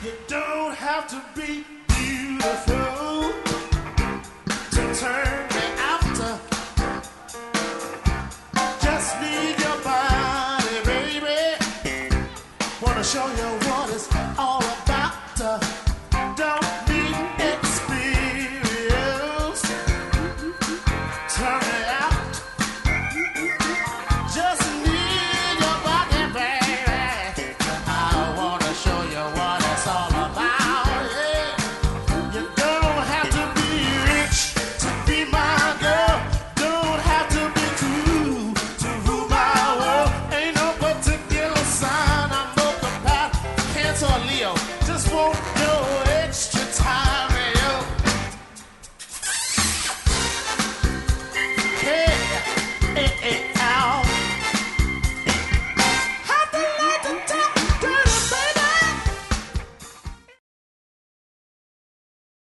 You don't have to be beautiful to turn me after. Just need your body, baby. Wanna show you what it's all about. Don't need experience. Turn me out. Just need your body, baby. I wanna show you what it's all about. Yeah. You don't have to be rich to be my girl. Don't have to be true to rule my world. Ain't no particular sign I'm no compatible, Cancer or Leo. Just won't